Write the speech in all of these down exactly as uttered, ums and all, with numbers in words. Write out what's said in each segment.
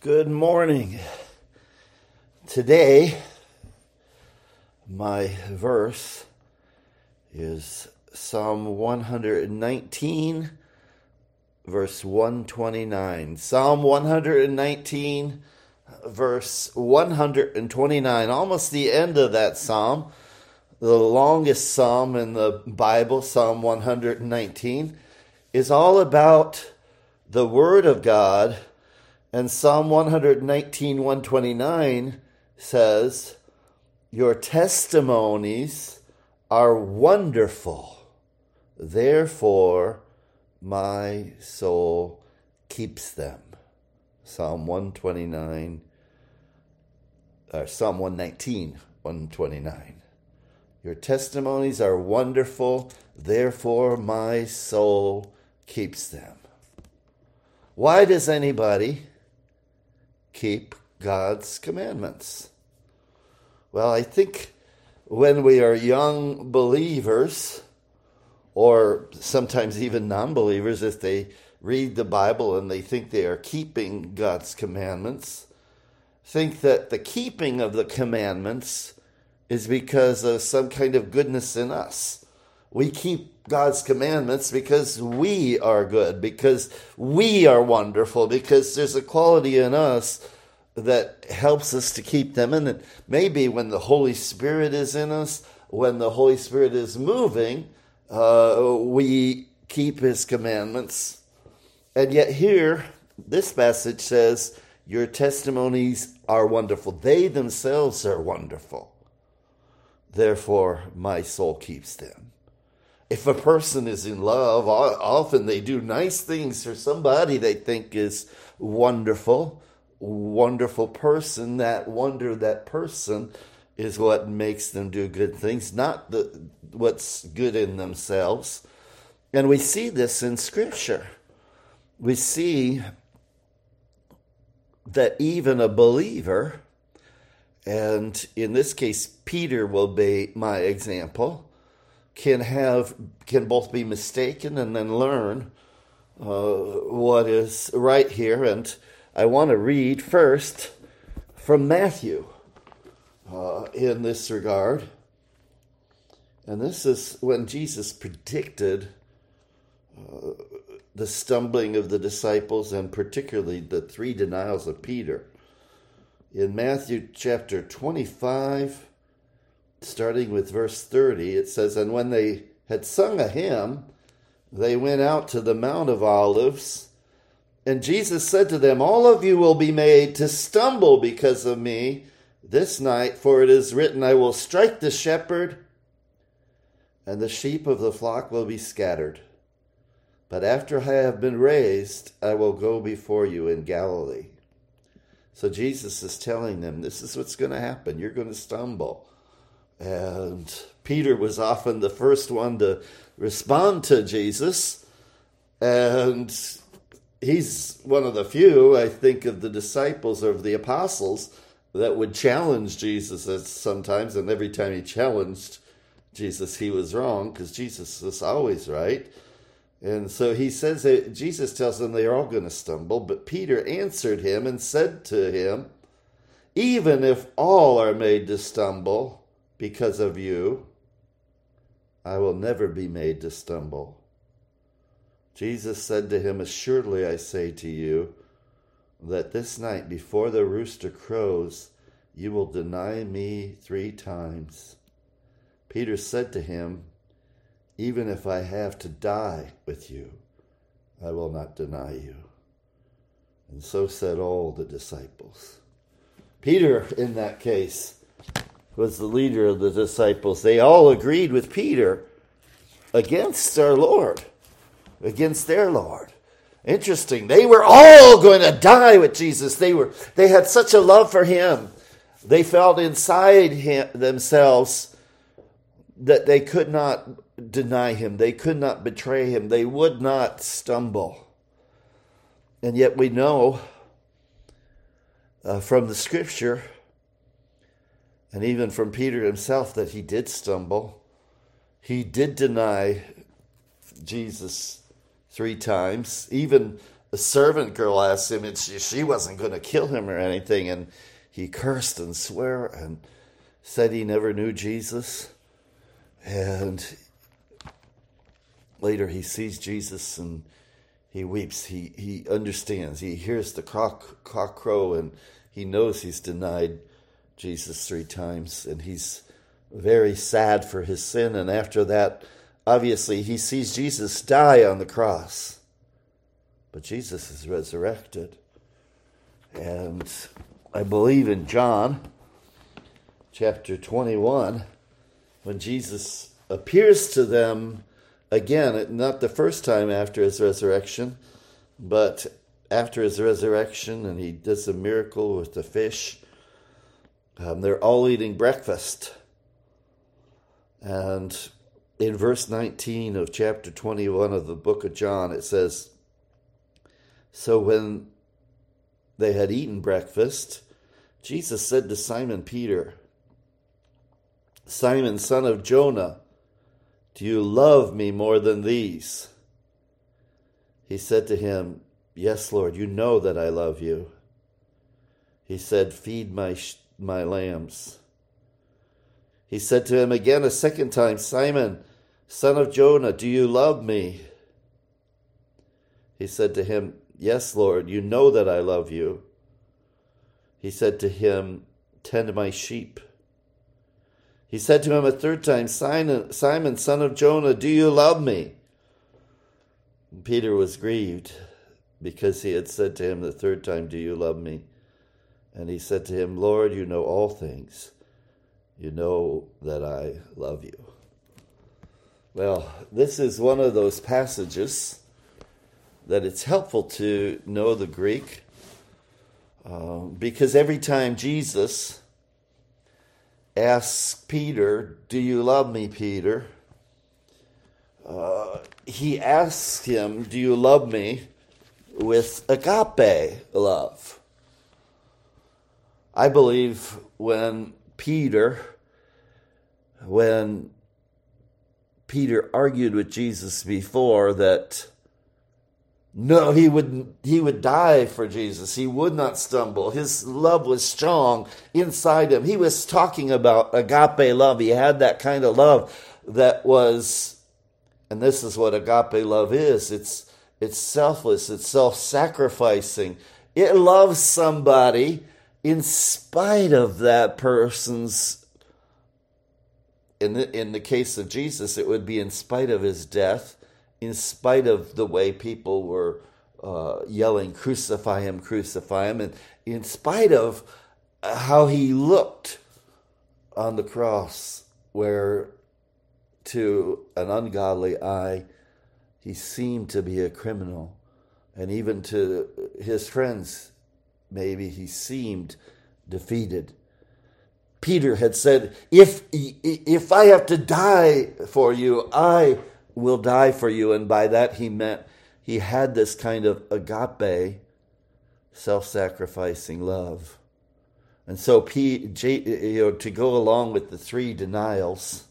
Good morning. Today, my verse is Psalm one nineteen, verse one twenty-nine. Psalm one nineteen, verse one twenty-nine, almost the end of that psalm, the longest psalm in the Bible, Psalm one nineteen, is all about the Word of God. And Psalm one nineteen, one twenty-nine says, "Your testimonies are wonderful, therefore my soul keeps them." Psalm one twenty-nine, or Psalm one nineteen, one twenty-nine. "Your testimonies are wonderful, therefore my soul keeps them." Why does anybody keep God's commandments? Well, I think when we are young believers, or sometimes even non-believers, if they read the Bible and they think they are keeping God's commandments, think that the keeping of the commandments is because of some kind of goodness in us. We keep God's commandments because we are good, because we are wonderful, because there's a quality in us that helps us to keep them. And maybe when the Holy Spirit is in us, when the Holy Spirit is moving, uh, we keep His commandments. And yet here, this passage says, "Your testimonies are wonderful. They themselves are wonderful. Therefore, my soul keeps them." If a person is in love, often they do nice things for somebody they think is wonderful. Wonderful person, that wonder, that person is what makes them do good things, not the, what's good in themselves. And we see this in Scripture. We see that even a believer, and in this case, Peter will be my example, can have can both be mistaken and then learn uh, what is right here. And I want to read first from Matthew uh, in this regard. And this is when Jesus predicted uh, the stumbling of the disciples, and particularly the three denials of Peter. In Matthew chapter twenty-five, starting with verse thirty, it says, "And when they had sung a hymn, they went out to the Mount of Olives. And Jesus said to them, 'All of you will be made to stumble because of me this night, for it is written, I will strike the shepherd, and the sheep of the flock will be scattered. But after I have been raised, I will go before you in Galilee.'" So Jesus is telling them, this is what's going to happen. You're going to stumble. And Peter was often the first one to respond to Jesus. And he's one of the few, I think, of the disciples or of the apostles that would challenge Jesus sometimes. And every time he challenged Jesus, he was wrong, because Jesus is always right. And so he says that Jesus tells them they are all going to stumble. But Peter answered him and said to him, "Even if all are made to stumble because of you, I will never be made to stumble." Jesus said to him, "Assuredly I say to you, that this night before the rooster crows, you will deny me three times." Peter said to him, "Even if I have to die with you, I will not deny you." And so said all the disciples. Peter, in that case, was the leader of the disciples. They all agreed with Peter against our Lord, against their Lord. Interesting. They were all going to die with Jesus. They were. They had such a love for him. They felt inside him, themselves that they could not deny him. They could not betray him. They would not stumble. And yet we know uh, from the Scripture, and even from Peter himself, that he did stumble. He did deny Jesus three times. Even a servant girl asked him, and she, she wasn't going to kill him or anything, and he cursed and swore and said he never knew Jesus. And later he sees Jesus and he weeps. He he understands. He hears the cock, cock crow, and he knows he's denied Jesus three times, and he's very sad for his sin. And after that, obviously, he sees Jesus die on the cross. But Jesus is resurrected. And I believe in John chapter twenty-one, when Jesus appears to them again, not the first time after his resurrection, but after his resurrection, and he does a miracle with the fish. Um, they're all eating breakfast. And in verse nineteen of chapter twenty-one of the book of John, it says, "So when they had eaten breakfast, Jesus said to Simon Peter, 'Simon, son of Jonah, do you love me more than these?' He said to him, 'Yes, Lord, you know that I love you.' He said, 'Feed my sh- my lambs.' He said to him again a second time, 'Simon, son of Jonah, do you love me?' He said to him, 'Yes, Lord, you know that I love you.' He said to him, 'Tend my sheep.' He said to him a third time, 'Simon, Simon, son of Jonah, do you love me?' And Peter was grieved because he had said to him the third time, 'Do you love me?' And he said to him, 'Lord, you know all things. You know that I love you.'" Well, this is one of those passages that it's helpful to know the Greek, uh, because every time Jesus asks Peter, "Do you love me, Peter?" Uh, he asks him, "Do you love me?" with agape love. I believe when Peter, when Peter argued with Jesus before that, no, he would he would die for Jesus. He would not stumble. His love was strong inside him. He was talking about agape love. He had that kind of love that was, and this is what agape love is. It's it's selfless. It's self-sacrificing. It loves somebody in spite of that person's, in the, in the case of Jesus, it would be in spite of his death, in spite of the way people were uh, yelling, "Crucify him, crucify him," and in spite of how he looked on the cross, where to an ungodly eye, he seemed to be a criminal. And even to his friends, maybe he seemed defeated. Peter had said, if, if I have to die for you, I will die for you. And by that he meant he had this kind of agape, self-sacrificing love. And so P, J, you know, to go along with the three denials,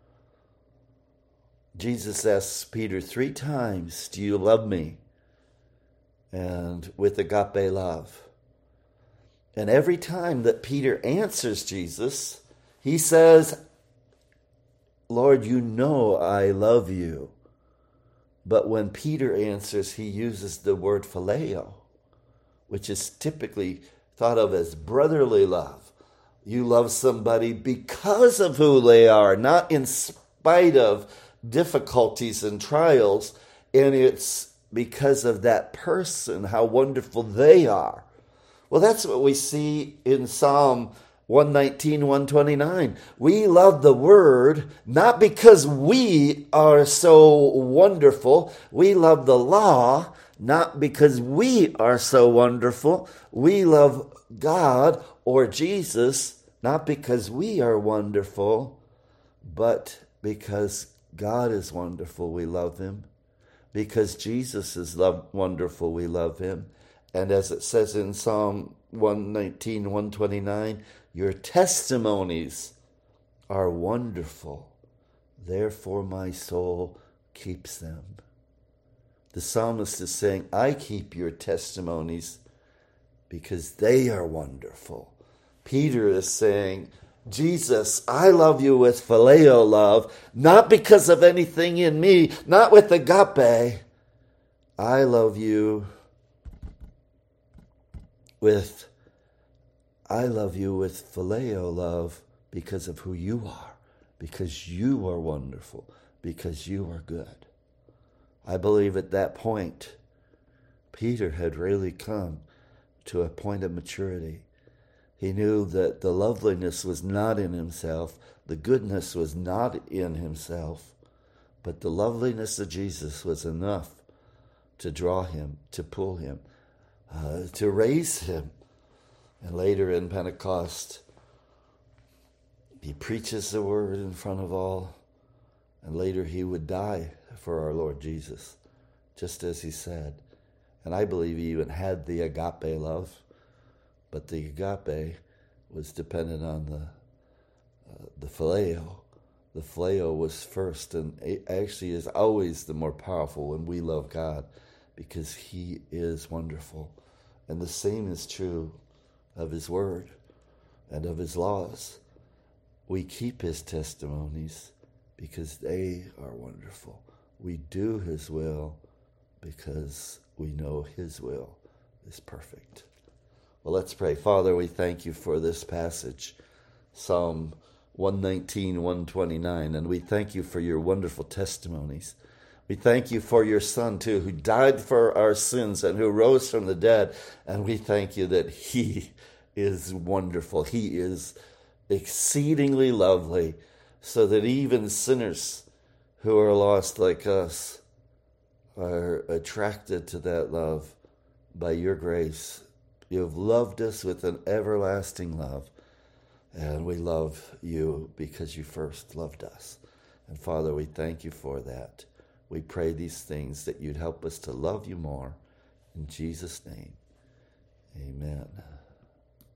Jesus asks Peter three times, "Do you love me?" And with agape love. And every time that Peter answers Jesus, he says, "Lord, you know I love you." But when Peter answers, he uses the word phileo, which is typically thought of as brotherly love. You love somebody because of who they are, not in spite of difficulties and trials, and it's because of that person, how wonderful they are. Well, that's what we see in Psalm one nineteen, one twenty-nine. We love the word not because we are so wonderful. We love the law not because we are so wonderful. We love God or Jesus not because we are wonderful, but because God is wonderful, we love him. Because Jesus is love, wonderful, we love him. And as it says in Psalm one nineteen, one twenty-nine, your testimonies are wonderful. Therefore my soul keeps them. The psalmist is saying, I keep your testimonies because they are wonderful. Peter is saying, Jesus, I love you with phileo love, not because of anything in me, not with agape. I love you with, I love you with phileo love because of who you are, because you are wonderful, because you are good. I believe at that point, Peter had really come to a point of maturity. He knew that the loveliness was not in himself, the goodness was not in himself, but the loveliness of Jesus was enough to draw him, to pull him, uh, to raise him. And later in Pentecost, he preaches the word in front of all, and later he would die for our Lord Jesus, just as he said. And I believe he even had the agape love, but the agape was dependent on the uh, the phileo. The phileo was first, and it actually is always the more powerful when we love God, because he is wonderful. And the same is true of his word and of his laws. We keep his testimonies because they are wonderful. We do his will because we know his will is perfect. Well, let's pray. Father, we thank you for this passage, Psalm one nineteen, one twenty-nine, and we thank you for your wonderful testimonies. We thank you for your Son, too, who died for our sins and who rose from the dead, and we thank you that he is wonderful. He is exceedingly lovely, so that even sinners who are lost like us are attracted to that love by your grace. You have loved us with an everlasting love, and we love you because you first loved us. And Father, we thank you for that. We pray these things that you'd help us to love you more. In Jesus' name, amen.